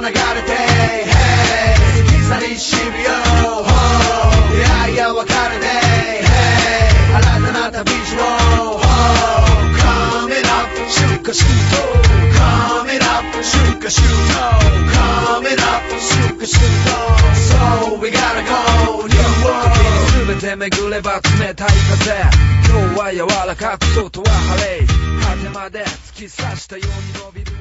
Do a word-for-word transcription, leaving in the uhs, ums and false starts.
流れて Hey 過ぎ去りしるよ Oh いやいや別れね Hey 新たな旅路を Oh Coming up 春夏秋冬 Coming up 春夏秋冬 Coming up 春夏秋冬 So we gotta go New World 全て巡れば冷たい風今日は柔らかく外は晴れ果てまで突き刺したように伸びる